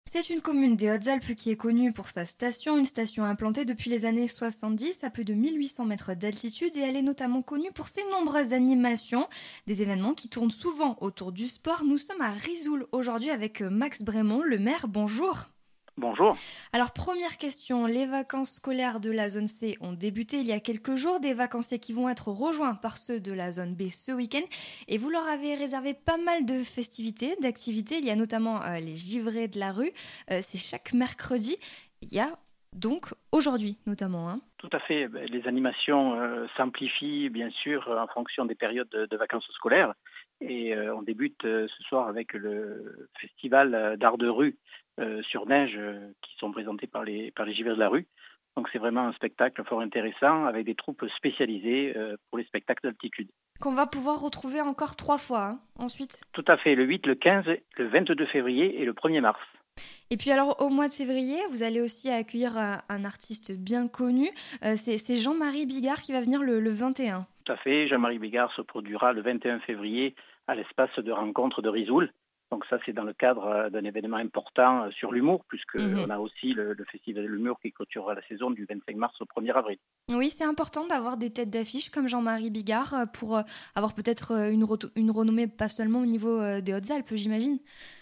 C'est une commune des Hautes-Alpes qui est connue pour sa station, une station implantée depuis les années 70 à plus de 1800 mètres d'altitude et elle est notamment connue pour ses nombreuses animations, des événements qui tournent souvent autour du sport. Nous sommes à Risoul aujourd'hui avec Max Brémond, le maire. Bonjour. Bonjour. Alors première question, les vacances scolaires de la zone C ont débuté il y a quelques jours, des vacanciers qui vont être rejoints par ceux de la zone B ce week-end et vous leur avez réservé pas mal de festivités, d'activités, il y a notamment les givrés de la rue, c'est chaque mercredi, il y a donc aujourd'hui notamment. Hein. Tout à fait. Les animations s'amplifient bien sûr en fonction des périodes de vacances scolaires. Et on débute ce soir avec le festival d'art de rue sur neige qui sont présentés par les Givers de la rue. Donc c'est vraiment un spectacle fort intéressant avec des troupes spécialisées pour les spectacles d'altitude. Qu'on va pouvoir retrouver encore 3 fois ensuite. Tout à fait, le 8, le 15, le 22 février et le 1er mars. Et puis alors au mois de février, vous allez aussi accueillir un artiste bien connu, c'est Jean-Marie Bigard qui va venir le 21. Tout à fait, Jean-Marie Bigard se produira le 21 février à l'espace de rencontre de Risoul. Donc ça, c'est dans le cadre d'un événement important sur l'humour, puisqu'on a aussi le Festival de l'humour qui clôturera la saison du 25 mars au 1er avril. Oui, c'est important d'avoir des têtes d'affiche comme Jean-Marie Bigard pour avoir peut-être une renommée pas seulement au niveau des Hautes-Alpes, j'imagine.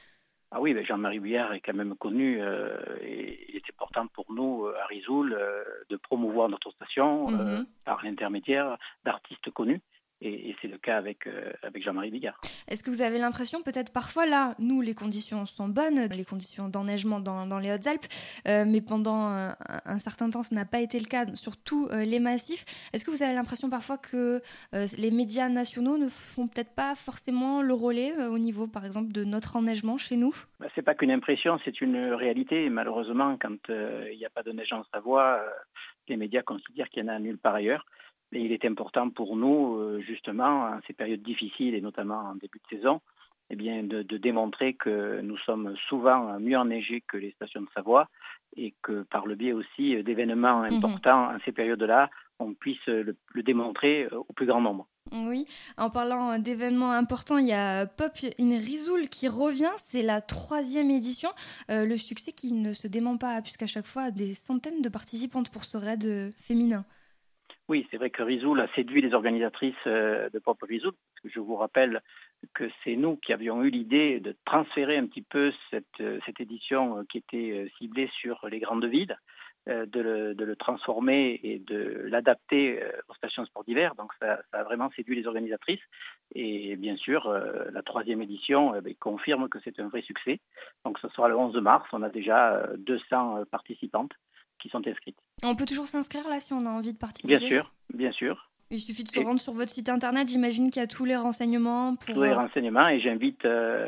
Ah oui, Jean-Marie Bigard est quand même connu et il est important pour nous à Risoul de promouvoir notre station Mhm. par l'intermédiaire d'artistes connus. Et c'est le cas avec Jean-Marie Bigard. Est-ce que vous avez l'impression, peut-être parfois là, nous, les conditions sont bonnes, les conditions d'enneigement dans les Hautes-Alpes, mais pendant un certain temps, ça n'a pas été le cas sur tous les massifs. Est-ce que vous avez l'impression parfois que les médias nationaux ne font peut-être pas forcément le relais au niveau, par exemple, de notre enneigement chez nous? C'est pas qu'une impression, c'est une réalité. Et malheureusement, quand il n'y a pas de neige en Savoie, les médias considèrent qu'il y en a nulle part ailleurs. Et il est important pour nous, justement, en ces périodes difficiles et notamment en début de saison, eh bien, de démontrer que nous sommes souvent mieux enneigés que les stations de Savoie et que par le biais aussi d'événements Mhm. importants en ces périodes-là, on puisse le démontrer au plus grand nombre. Oui, en parlant d'événements importants, il y a Pop in Risoul qui revient, c'est la 3e édition. Le succès qui ne se dément pas, puisqu'à chaque fois, des centaines de participantes pour ce raid féminin. Oui, c'est vrai que Risoul a séduit les organisatrices de Pop Risoul, parce que je vous rappelle que c'est nous qui avions eu l'idée de transférer un petit peu cette édition qui était ciblée sur les grandes villes, de le transformer et de l'adapter aux stations sport d'hiver. Donc ça a vraiment séduit les organisatrices. Et bien sûr, la 3e édition confirme que c'est un vrai succès. Donc ce sera le 11 mars. On a déjà 200 participantes qui sont inscrites. On peut toujours s'inscrire là si on a envie de Bien participer. sûr, bien sûr. Il suffit de se Et rendre sur votre site internet, j'imagine qu'il y a tous les renseignements tous pour... les renseignements et j'invite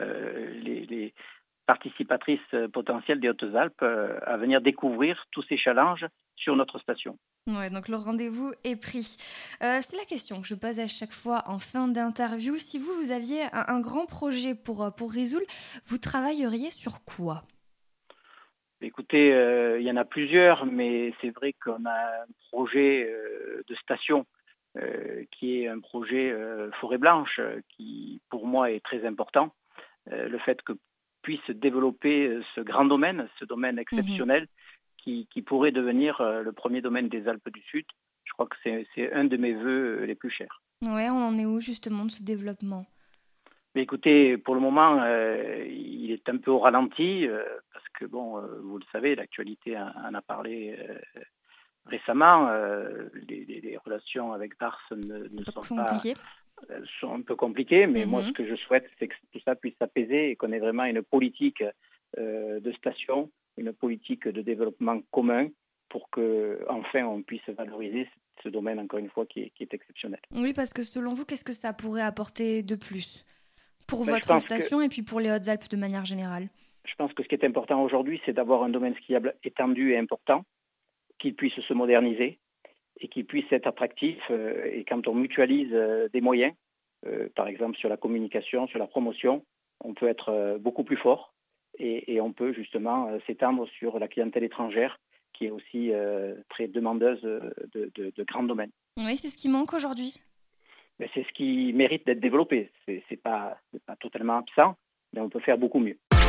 les participatrices potentielles des Hautes-Alpes à venir découvrir tous ces challenges sur notre station. Ouais, donc le rendez-vous est pris. C'est la question que je pose à chaque fois en fin d'interview. Si vous aviez un grand projet pour Risoul, vous travailleriez sur quoi? Écoutez, il y en a plusieurs, mais c'est vrai qu'on a un projet de station qui est un projet forêt blanche qui, pour moi, est très important. Le fait que puisse développer ce grand domaine, ce domaine Mhm. exceptionnel, qui pourrait devenir le premier domaine des Alpes du Sud. Je crois que c'est un de mes vœux les plus chers. Ouais, on en est où justement de ce développement? Mais écoutez, pour le moment, il est un peu au ralenti parce que, bon, vous le savez, l'actualité en a parlé récemment. Les relations avec Dars ne sont C'est pas compliqué. sont un peu compliquées, mais moi, ce Mhm. que je souhaite, c'est que tout ça puisse s'apaiser et qu'on ait vraiment une politique de station, une politique de développement commun pour que, enfin, on puisse valoriser ce domaine, encore une fois, qui est exceptionnel. Oui, parce que selon vous, qu'est-ce que ça pourrait apporter de plus pour Ben, je votre pense que station et puis pour les Hautes-Alpes de manière générale? je pense que ce qui est important aujourd'hui, c'est d'avoir un domaine skiable étendu et important, qui puisse se moderniser et qui puisse être attractif. Et quand on mutualise des moyens, par exemple sur la communication, sur la promotion, on peut être beaucoup plus fort et on peut justement s'étendre sur la clientèle étrangère qui est aussi très demandeuse de grands domaines. Oui, c'est ce qui manque aujourd'hui. Mais c'est ce qui mérite d'être développé. C'est pas totalement absent, mais on peut faire beaucoup mieux.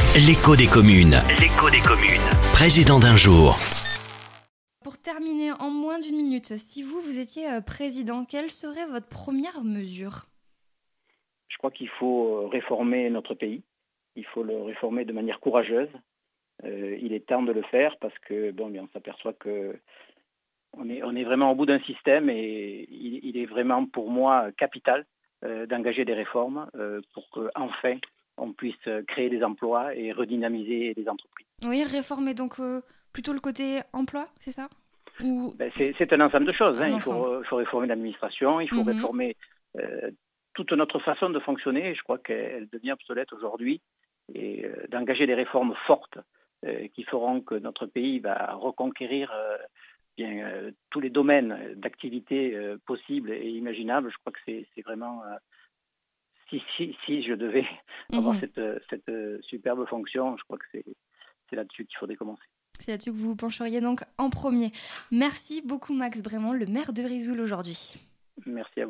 L'écho des communes. L'écho des communes. Président d'un jour. Pour terminer, en moins d'une minute, si vous étiez président, quelle serait votre première mesure ? Je crois qu'il faut réformer notre pays. Il faut le réformer de manière courageuse. Il est temps de le faire parce que on s'aperçoit que on est vraiment au bout d'un système et il est vraiment pour moi capital d'engager des réformes pour qu'enfin on puisse créer des emplois et redynamiser les entreprises. Oui, réformer donc plutôt le côté emploi, c'est ça ? Ou... C'est un ensemble de choses. Il faut réformer l'administration, il faut réformer toute notre façon de fonctionner. Je crois qu'elle devient obsolète aujourd'hui et d'engager des réformes fortes qui feront que notre pays va reconquérir tous les domaines d'activité possibles et imaginables. Je crois que c'est vraiment... Si je devais avoir cette superbe fonction, je crois que c'est là-dessus qu'il faudrait commencer. C'est là-dessus que vous vous pencheriez donc en premier. Merci beaucoup Max Brémond, le maire de Risoul aujourd'hui. Merci à vous.